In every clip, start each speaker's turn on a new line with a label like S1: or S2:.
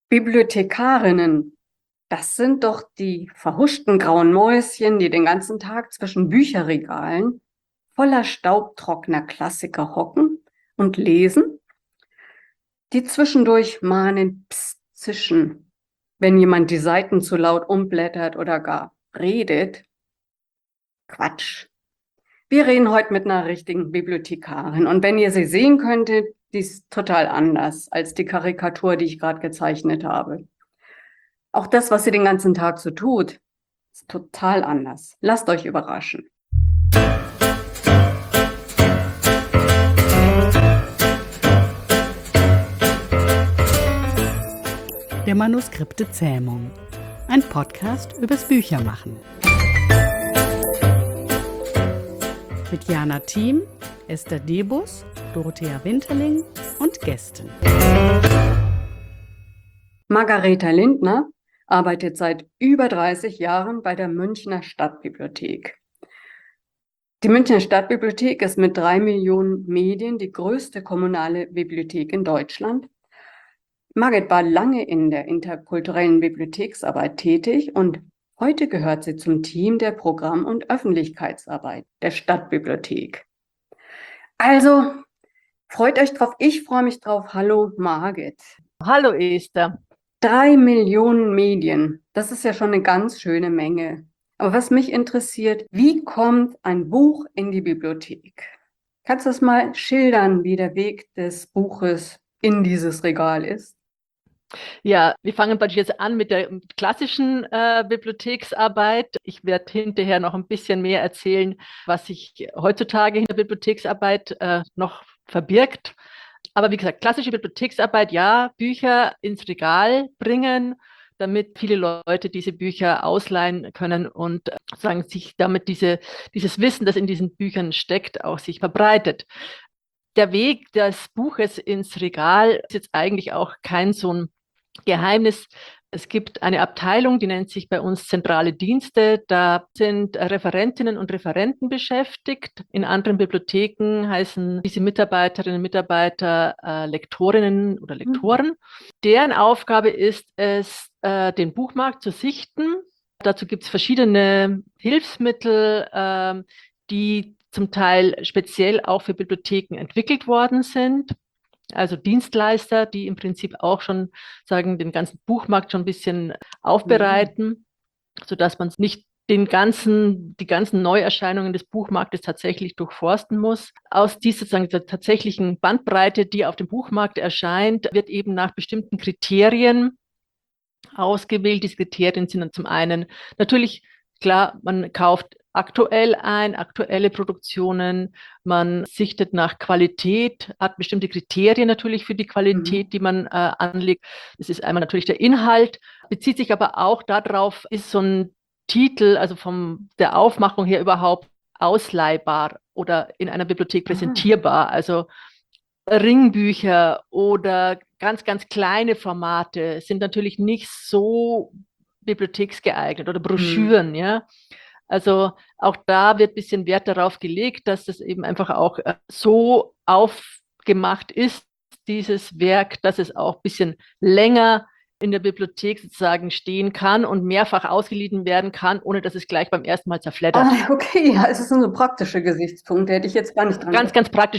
S1: Bibliothekarinnen, das sind doch die verhuschten grauen Mäuschen, die den ganzen Tag zwischen Bücherregalen voller staubtrockener Klassiker hocken und lesen, die zwischendurch mahnend Psst zischen, wenn jemand die Seiten zu laut umblättert oder gar redet. Quatsch. Wir reden heute mit einer richtigen Bibliothekarin und wenn ihr sie sehen könntet, die ist total anders als die Karikatur, die ich gerade gezeichnet habe. Auch das, was sie den ganzen Tag so tut, ist total anders. Lasst euch überraschen.
S2: Der Manuskripte Zähmung. Ein Podcast übers Büchermachen. Mit Jana Thiem, Esther Debus, Dorothea Winterling und Gästen.
S1: Margareta Lindner arbeitet seit über 30 Jahren bei der Münchner Stadtbibliothek. Die Münchner Stadtbibliothek ist mit 3 Millionen Medien die größte kommunale Bibliothek in Deutschland. Margit war lange in der interkulturellen Bibliotheksarbeit tätig und heute gehört sie zum Team der Programm- und Öffentlichkeitsarbeit der Stadtbibliothek. Also, freut euch drauf, ich freue mich drauf. Hallo Margit.
S3: Hallo Esther.
S1: 3 Millionen Medien, das ist ja schon eine ganz schöne Menge. Aber was mich interessiert, wie kommt ein Buch in die Bibliothek? Kannst du das mal schildern, wie der Weg des Buches in dieses Regal ist?
S3: Ja, wir fangen praktisch jetzt an mit der klassischen Bibliotheksarbeit. Ich werde hinterher noch ein bisschen mehr erzählen, was sich heutzutage in der Bibliotheksarbeit noch verbirgt. Aber wie gesagt, klassische Bibliotheksarbeit, ja, Bücher ins Regal bringen, damit viele Leute diese Bücher ausleihen können und sozusagen sich damit dieses Wissen, das in diesen Büchern steckt, auch sich verbreitet. Der Weg des Buches ins Regal ist jetzt eigentlich auch kein so ein Geheimnis. Es gibt eine Abteilung, die nennt sich bei uns zentrale Dienste. Da sind Referentinnen und Referenten beschäftigt. In anderen Bibliotheken heißen diese Mitarbeiterinnen und Mitarbeiter Lektorinnen oder Lektoren. Deren Aufgabe ist es, den Buchmarkt zu sichten. Dazu gibt es verschiedene Hilfsmittel, die zum Teil speziell auch für Bibliotheken entwickelt worden sind. Also Dienstleister, die im Prinzip auch schon sagen, den ganzen Buchmarkt schon ein bisschen aufbereiten, sodass man nicht die ganzen Neuerscheinungen des Buchmarktes tatsächlich durchforsten muss. Aus dieser sozusagen der tatsächlichen Bandbreite, die auf dem Buchmarkt erscheint, wird eben nach bestimmten Kriterien ausgewählt. Diese Kriterien sind dann zum einen natürlich, klar, man kauft aktuell ein, aktuelle Produktionen, man sichtet nach Qualität, hat bestimmte Kriterien natürlich für die Qualität, die man anlegt. Das ist einmal natürlich der Inhalt, bezieht sich aber auch darauf, ist so ein Titel, also von der Aufmachung her überhaupt ausleihbar oder in einer Bibliothek präsentierbar. Also Ringbücher oder ganz, ganz kleine Formate sind natürlich nicht so bibliotheksgeeignet oder Broschüren, ja. Also auch da wird ein bisschen Wert darauf gelegt, dass das eben einfach auch so aufgemacht ist, dieses Werk, dass es auch ein bisschen länger in der Bibliothek sozusagen stehen kann und mehrfach ausgeliehen werden kann, ohne dass es gleich beim ersten Mal zerfleddert.
S1: Ah, okay, ja, es ist so ein praktischer Gesichtspunkt, hätte ich jetzt gar nicht dran gedacht.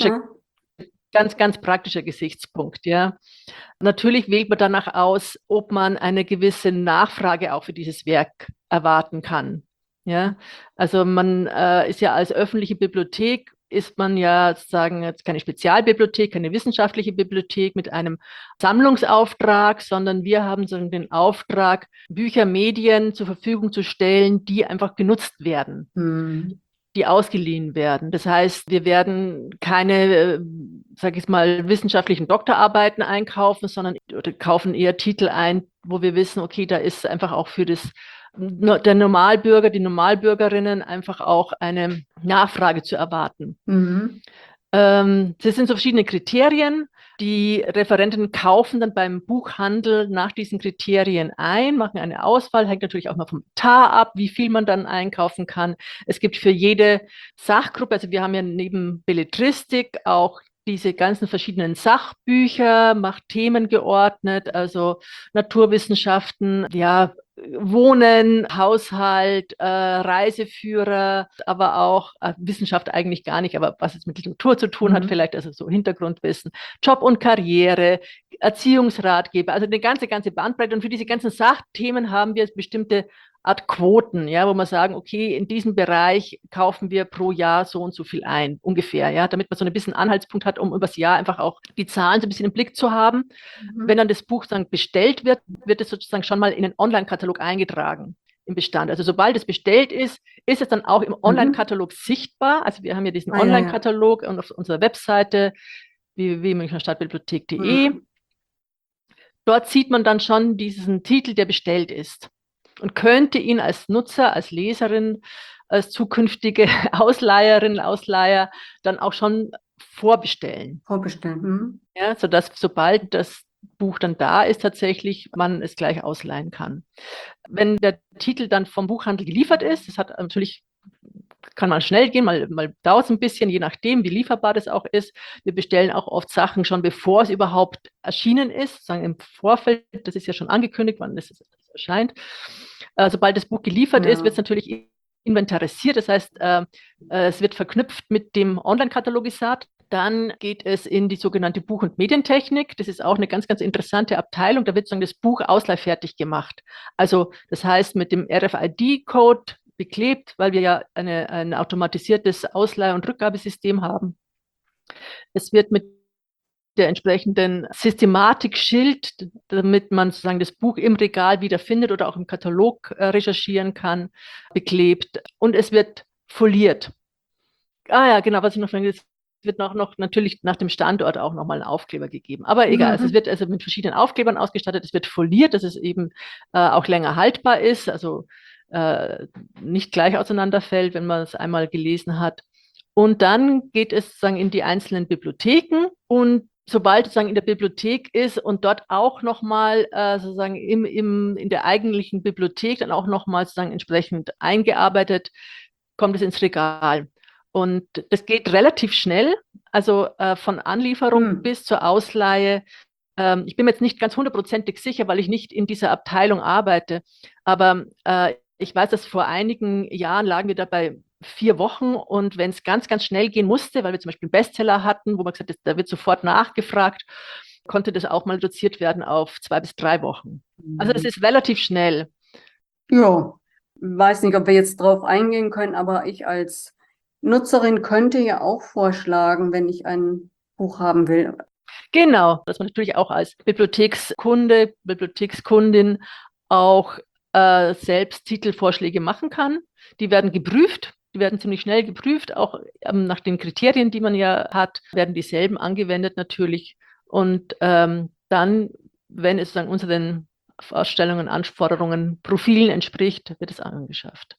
S3: Ganz praktischer Gesichtspunkt, ja. Natürlich wählt man danach aus, ob man eine gewisse Nachfrage auch für dieses Werk erwarten kann. Ja, also man ist ja als öffentliche Bibliothek, ist man ja sozusagen jetzt keine Spezialbibliothek, keine wissenschaftliche Bibliothek mit einem Sammlungsauftrag, sondern wir haben so den Auftrag, Bücher, Medien zur Verfügung zu stellen, die einfach genutzt werden. Die ausgeliehen werden. Das heißt, wir werden keine, sage ich mal, wissenschaftlichen Doktorarbeiten einkaufen, sondern oder kaufen eher Titel ein, wo wir wissen, okay, da ist einfach auch für der Normalbürger, die Normalbürgerinnen einfach auch eine Nachfrage zu erwarten. Das sind so verschiedene Kriterien. Die Referenten kaufen dann beim Buchhandel nach diesen Kriterien ein, machen eine Auswahl, hängt natürlich auch mal vom Etat ab, wie viel man dann einkaufen kann. Es gibt für jede Sachgruppe, also wir haben ja neben Belletristik auch diese ganzen verschiedenen Sachbücher, macht Themen geordnet, also Naturwissenschaften, ja, Wohnen, Haushalt, Reiseführer, aber auch Wissenschaft eigentlich gar nicht, aber was es mit Literatur zu tun hat, vielleicht also so Hintergrundwissen, Job und Karriere, Erziehungsratgeber, also eine ganze Bandbreite. Und für diese ganzen Sachthemen haben wir bestimmte Art Quoten, ja, wo wir sagen, okay, in diesem Bereich kaufen wir pro Jahr so und so viel ein, ungefähr, ja, damit man so ein bisschen Anhaltspunkt hat, um übers Jahr einfach auch die Zahlen so ein bisschen im Blick zu haben. Wenn dann das Buch dann bestellt wird, wird es sozusagen schon mal in den Online-Katalog eingetragen im Bestand. Also sobald es bestellt ist, ist es dann auch im Online-Katalog sichtbar. Also wir haben ja diesen Online-Katalog und auf unserer Webseite www.münchnerstadtbibliothek.de. Dort sieht man dann schon diesen Titel, der bestellt ist und könnte ihn als Nutzer, als Leserin, als zukünftige Ausleiherin, Ausleiher dann auch schon vorbestellen. Ja, sodass sobald das Buch dann da ist, tatsächlich man es gleich ausleihen kann. Wenn der Titel dann vom Buchhandel geliefert ist, das hat natürlich, kann mal schnell gehen, mal dauert es ein bisschen, je nachdem, wie lieferbar das auch ist. Wir bestellen auch oft Sachen schon, bevor es überhaupt erschienen ist, sagen im Vorfeld, das ist ja schon angekündigt, wann es erscheint. Sobald das Buch geliefert ist, wird es natürlich inventarisiert, das heißt, es wird verknüpft mit dem Online-Katalogisat. Dann geht es in die sogenannte Buch- und Medientechnik. Das ist auch eine ganz interessante Abteilung. Da wird sozusagen das Buch ausleihfertig gemacht. Also das heißt mit dem RFID-Code beklebt, weil wir ja ein automatisiertes Ausleih- und Rückgabesystem haben. Es wird mit der entsprechenden Systematik-Schild, damit man sozusagen das Buch im Regal wiederfindet oder auch im Katalog recherchieren kann, beklebt. Und es wird foliert. Ja, genau, was ich noch vergessen habe. Es wird noch natürlich nach dem Standort auch nochmal ein Aufkleber gegeben. Aber egal, also es wird also mit verschiedenen Aufklebern ausgestattet. Es wird foliert, dass es eben auch länger haltbar ist, also nicht gleich auseinanderfällt, wenn man es einmal gelesen hat. Und dann geht es sozusagen in die einzelnen Bibliotheken. Und sobald es sozusagen in der Bibliothek ist und dort auch nochmal sozusagen in der eigentlichen Bibliothek dann auch nochmal sozusagen entsprechend eingearbeitet, kommt es ins Regal. Und das geht relativ schnell, also von Anlieferung bis zur Ausleihe. Ich bin mir jetzt nicht ganz hundertprozentig sicher, weil ich nicht in dieser Abteilung arbeite, aber ich weiß, dass vor einigen Jahren lagen wir da bei 4 Wochen und wenn es ganz schnell gehen musste, weil wir zum Beispiel einen Bestseller hatten, wo man gesagt hat, da wird sofort nachgefragt, konnte das auch mal reduziert werden auf 2 bis 3 Wochen. Also es ist relativ schnell.
S1: Ja, weiß nicht, ob wir jetzt drauf eingehen können, aber ich als Nutzerin könnte ja auch vorschlagen, wenn ich ein Buch haben will.
S3: Genau, dass man natürlich auch als Bibliothekskunde, Bibliothekskundin auch selbst Titelvorschläge machen kann. Die werden geprüft, die werden ziemlich schnell geprüft, auch nach den Kriterien, die man ja hat, werden dieselben angewendet natürlich. Und dann, wenn es dann unseren Vorstellungen, Anforderungen, Profilen entspricht, wird es angeschafft.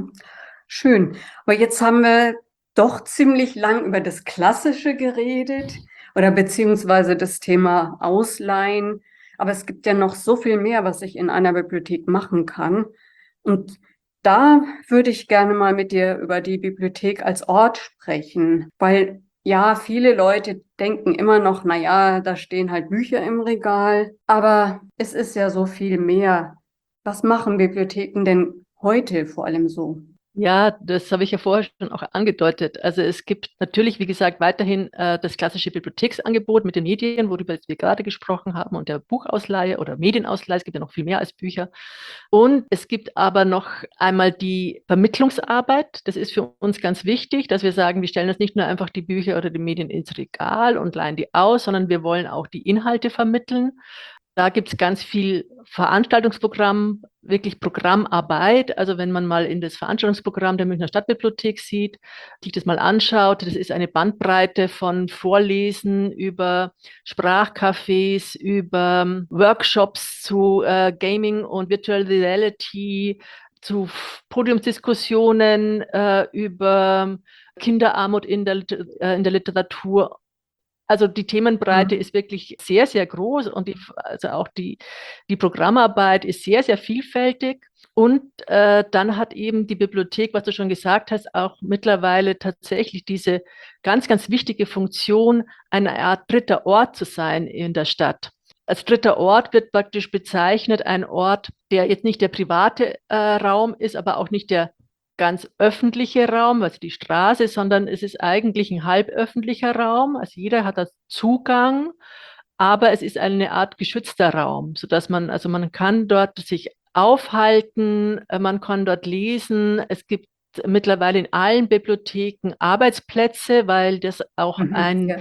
S1: Schön. Aber jetzt haben wir doch ziemlich lang über das Klassische geredet oder beziehungsweise das Thema Ausleihen. Aber es gibt ja noch so viel mehr, was ich in einer Bibliothek machen kann. Und da würde ich gerne mal mit dir über die Bibliothek als Ort sprechen, weil ja, viele Leute denken immer noch, na ja, da stehen halt Bücher im Regal, aber es ist ja so viel mehr. Was machen Bibliotheken denn heute vor allem so?
S3: Ja, das habe ich ja vorher schon auch angedeutet. Also es gibt natürlich, wie gesagt, weiterhin das klassische Bibliotheksangebot mit den Medien, worüber wir gerade gesprochen haben, und der Buchausleihe oder Medienausleihe. Es gibt ja noch viel mehr als Bücher. Und es gibt aber noch einmal die Vermittlungsarbeit. Das ist für uns ganz wichtig, dass wir sagen, wir stellen uns nicht nur einfach die Bücher oder die Medien ins Regal und leihen die aus, sondern wir wollen auch die Inhalte vermitteln. Da gibt es ganz viel Veranstaltungsprogramm, wirklich Programmarbeit. Also wenn man mal in das Veranstaltungsprogramm der Münchner Stadtbibliothek sieht, sich das mal anschaut, das ist eine Bandbreite von Vorlesen über Sprachcafés, über Workshops zu Gaming und Virtual Reality, zu Podiumsdiskussionen über Kinderarmut in der Literatur. Also die Themenbreite ist wirklich sehr groß und also auch die Programmarbeit ist sehr vielfältig. Und dann hat eben die Bibliothek, was du schon gesagt hast, auch mittlerweile tatsächlich diese ganz, ganz wichtige Funktion, eine Art dritter Ort zu sein in der Stadt. Als dritter Ort wird praktisch bezeichnet ein Ort, der jetzt nicht der private Raum ist, aber auch nicht der ganz öffentliche Raum, also die Straße, sondern es ist eigentlich ein halböffentlicher Raum. Also jeder hat da Zugang, aber es ist eine Art geschützter Raum, sodass man kann dort sich aufhalten, man kann dort lesen. Es gibt mittlerweile in allen Bibliotheken Arbeitsplätze, weil das auch
S1: Ja.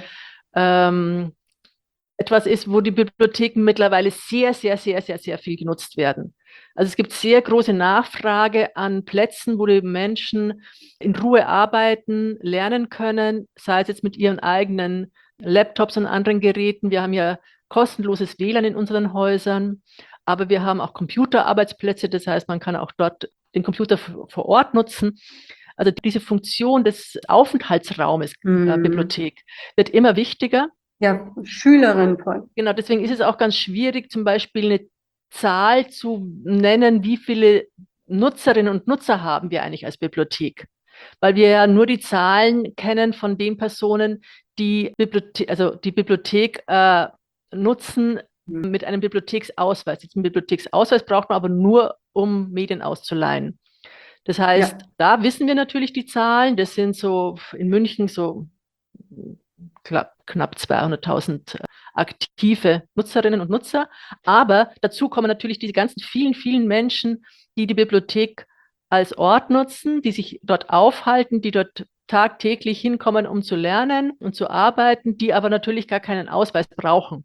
S3: etwas ist, wo die Bibliotheken mittlerweile sehr, sehr, sehr, sehr, sehr viel genutzt werden. Also es gibt sehr große Nachfrage an Plätzen, wo die Menschen in Ruhe arbeiten, lernen können, sei es jetzt mit ihren eigenen Laptops und anderen Geräten. Wir haben ja kostenloses WLAN in unseren Häusern, aber wir haben auch Computerarbeitsplätze. Das heißt, man kann auch dort den Computer vor Ort nutzen. Also diese Funktion des Aufenthaltsraumes Bibliothek wird immer wichtiger.
S1: Ja, Schülerin von.
S3: Genau, deswegen ist es auch ganz schwierig, zum Beispiel eine Zahl zu nennen, wie viele Nutzerinnen und Nutzer haben wir eigentlich als Bibliothek. Weil wir ja nur die Zahlen kennen von den Personen, die die Bibliothek nutzen mit einem Bibliotheksausweis. Diesen Bibliotheksausweis braucht man aber nur, um Medien auszuleihen. Das heißt, da wissen wir natürlich die Zahlen. Das sind so in München so knapp 200.000 aktive Nutzerinnen und Nutzer. Aber dazu kommen natürlich diese ganzen vielen, vielen Menschen, die die Bibliothek als Ort nutzen, die sich dort aufhalten, die dort tagtäglich hinkommen, um zu lernen und zu arbeiten, die aber natürlich gar keinen Ausweis brauchen.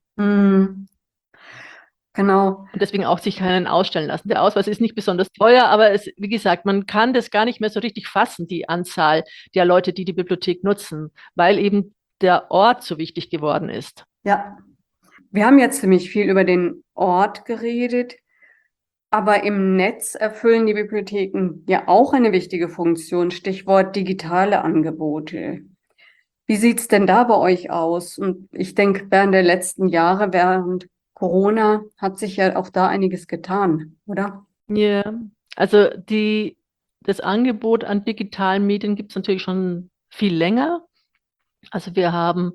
S1: Genau.
S3: Und deswegen auch sich keinen ausstellen lassen. Der Ausweis ist nicht besonders teuer, aber wie gesagt, man kann das gar nicht mehr so richtig fassen, die Anzahl der Leute, die die Bibliothek nutzen, weil eben der Ort so wichtig geworden ist.
S1: Ja, wir haben jetzt ziemlich viel über den Ort geredet, aber im Netz erfüllen die Bibliotheken ja auch eine wichtige Funktion, Stichwort digitale Angebote. Wie sieht's denn da bei euch aus? Und ich denke, während der letzten Jahre, während Corona, hat sich ja auch da einiges getan, oder?
S3: Ja, also das Angebot an digitalen Medien gibt es natürlich schon viel länger. Also wir haben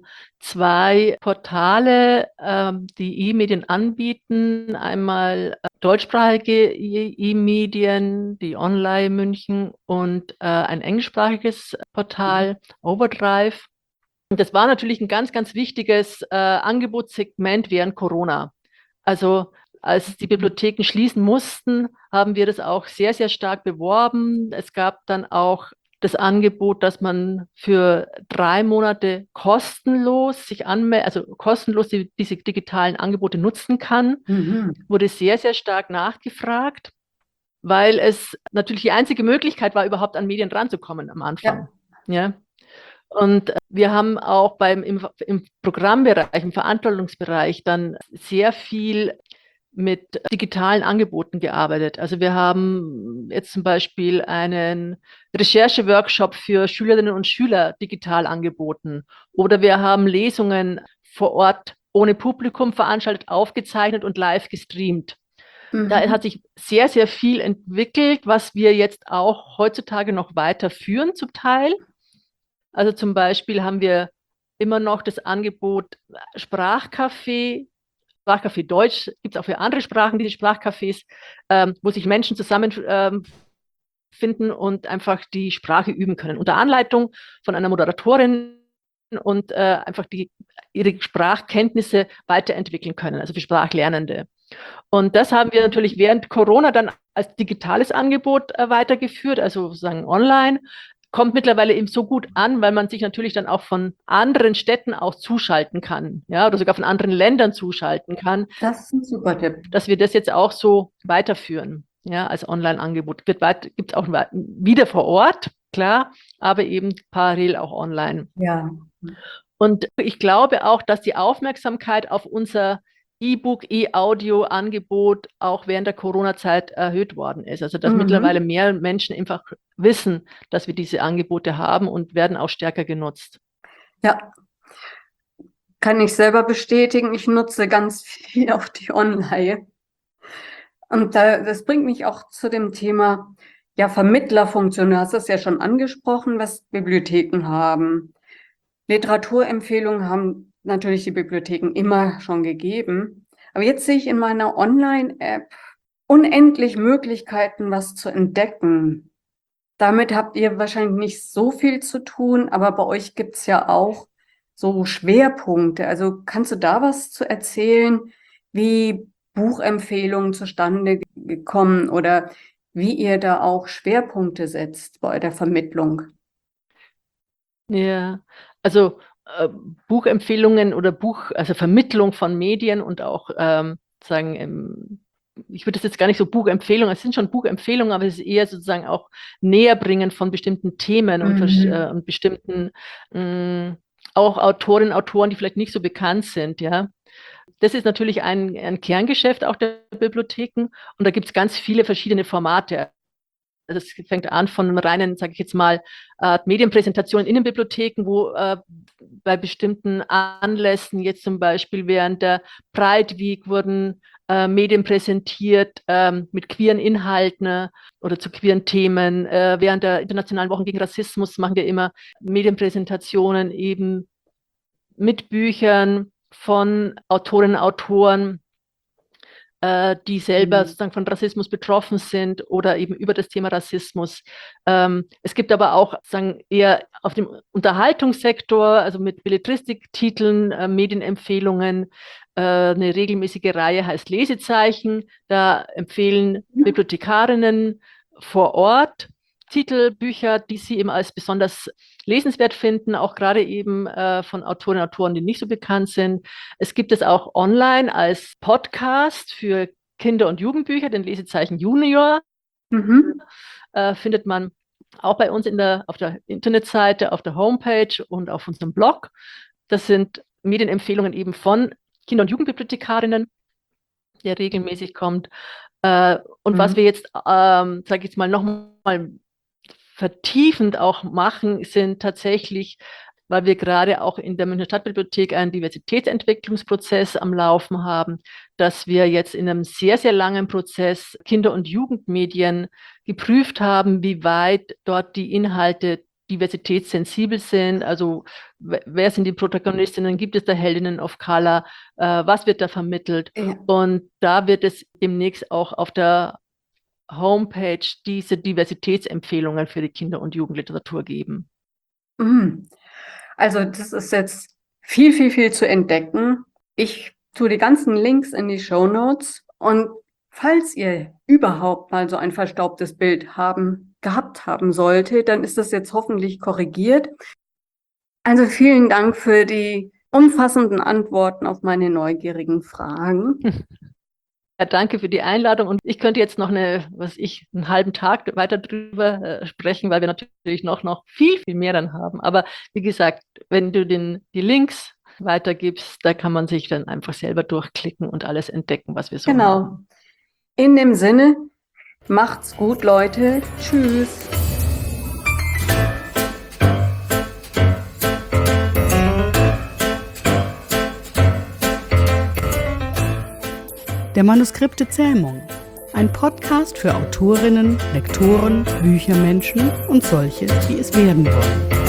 S3: 2 Portale, die E-Medien anbieten. Einmal deutschsprachige E-Medien, die Online München und ein englischsprachiges Portal, Overdrive. Und das war natürlich ein ganz, ganz wichtiges Angebotssegment während Corona. Also als die Bibliotheken schließen mussten, haben wir das auch sehr, sehr stark beworben. Es gab dann auch das Angebot, dass man für 3 Monate kostenlos kostenlos diese digitalen Angebote nutzen kann. Wurde sehr, sehr stark nachgefragt, weil es natürlich die einzige Möglichkeit war, überhaupt an Medien ranzukommen am Anfang. Ja. Und wir haben auch im Programmbereich, im Veranstaltungsbereich dann sehr viel mit digitalen Angeboten gearbeitet. Also wir haben jetzt zum Beispiel einen Rechercheworkshop für Schülerinnen und Schüler digital angeboten. Oder wir haben Lesungen vor Ort ohne Publikum veranstaltet, aufgezeichnet und live gestreamt. Da hat sich sehr, sehr viel entwickelt, was wir jetzt auch heutzutage noch weiterführen zum Teil. Also zum Beispiel haben wir immer noch das Angebot Sprachcafé Deutsch, gibt es auch für andere Sprachen, diese Sprachcafés, wo sich Menschen zusammenfinden und einfach die Sprache üben können. Unter Anleitung von einer Moderatorin und einfach ihre Sprachkenntnisse weiterentwickeln können, also für Sprachlernende. Und das haben wir natürlich während Corona dann als digitales Angebot weitergeführt, also sozusagen online. Kommt mittlerweile eben so gut an, weil man sich natürlich dann auch von anderen Städten auch zuschalten kann, ja, oder sogar von anderen Ländern zuschalten kann.
S1: Das ist ein super Tipp.
S3: Dass wir das jetzt auch so weiterführen, ja, als Online-Angebot. Gibt es auch wieder vor Ort, klar, aber eben parallel auch online.
S1: Ja.
S3: Und ich glaube auch, dass die Aufmerksamkeit auf unser E-Book, E-Audio-Angebot auch während der Corona-Zeit erhöht worden ist. Also dass mittlerweile mehr Menschen einfach wissen, dass wir diese Angebote haben und werden auch stärker genutzt.
S1: Ja, kann ich selber bestätigen. Ich nutze ganz viel auch die Online. Und das bringt mich auch zu dem Thema, ja, Vermittlerfunktion. Du hast es ja schon angesprochen, was Bibliotheken haben. Literaturempfehlungen haben natürlich die Bibliotheken immer schon gegeben. Aber jetzt sehe ich in meiner Online-App unendlich Möglichkeiten, was zu entdecken. Damit habt ihr wahrscheinlich nicht so viel zu tun, aber bei euch gibt es ja auch so Schwerpunkte. Also kannst du da was zu erzählen, wie Buchempfehlungen zustande gekommen oder wie ihr da auch Schwerpunkte setzt bei der Vermittlung?
S3: Ja, also Buchempfehlungen oder also Vermittlung von Medien und auch ich würde das jetzt gar nicht so Buchempfehlungen, es sind schon Buchempfehlungen, aber es ist eher sozusagen auch Näherbringen von bestimmten Themen und bestimmten auch Autorinnen, Autoren, die vielleicht nicht so bekannt sind, ja. Das ist natürlich ein Kerngeschäft auch der Bibliotheken und da gibt es ganz viele verschiedene Formate. Also es fängt an von reinen, sage ich jetzt mal, Medienpräsentationen in den Bibliotheken, wo bei bestimmten Anlässen, jetzt zum Beispiel während der Pride Week, wurden Medien präsentiert mit queeren Inhalten oder zu queeren Themen. Während der Internationalen Wochen gegen Rassismus machen wir immer Medienpräsentationen eben mit Büchern von Autorinnen und Autoren, die selber sozusagen von Rassismus betroffen sind oder eben über das Thema Rassismus. Es gibt aber auch sozusagen eher auf dem Unterhaltungssektor, also mit Belletristiktiteln, Medienempfehlungen, eine regelmäßige Reihe heißt Lesezeichen. Da empfehlen Bibliothekarinnen vor Ort Titel, Bücher, die sie eben als besonders lesenswert finden, auch gerade eben von Autorinnen und Autoren, die nicht so bekannt sind. Es gibt es auch online als Podcast für Kinder- und Jugendbücher, den Lesezeichen Junior. Findet man auch bei uns auf der Internetseite, auf der Homepage und auf unserem Blog. Das sind Medienempfehlungen eben von Kinder- und Jugendbibliothekarinnen, der regelmäßig kommt. Und was wir jetzt, sage ich jetzt mal, nochmal vertiefend auch machen, sind tatsächlich, weil wir gerade auch in der Münchner Stadtbibliothek einen Diversitätsentwicklungsprozess am Laufen haben, dass wir jetzt in einem sehr, sehr langen Prozess Kinder- und Jugendmedien geprüft haben, wie weit dort die Inhalte diversitätssensibel sind, also wer sind die Protagonistinnen, gibt es da Heldinnen of Color, was wird da vermittelt?
S1: Ja.
S3: Und da wird es demnächst auch auf der Homepage diese Diversitätsempfehlungen für die Kinder- und Jugendliteratur geben.
S1: Also das ist jetzt viel, viel, viel zu entdecken. Ich tue die ganzen Links in die Shownotes und falls ihr überhaupt mal so ein verstaubtes Bild gehabt haben solltet, dann ist das jetzt hoffentlich korrigiert. Also vielen Dank für die umfassenden Antworten auf meine neugierigen Fragen.
S3: Ja, danke für die Einladung und ich könnte jetzt noch einen halben Tag weiter drüber sprechen, weil wir natürlich noch viel, viel mehr dann haben. Aber wie gesagt, wenn du die Links weitergibst, da kann man sich dann einfach selber durchklicken und alles entdecken, was wir so haben.
S1: Genau. In dem Sinne, macht's gut, Leute. Tschüss.
S2: Der Manuskripte-Zähmung. Ein Podcast für Autorinnen, Lektoren, Büchermenschen und solche, die es werden wollen.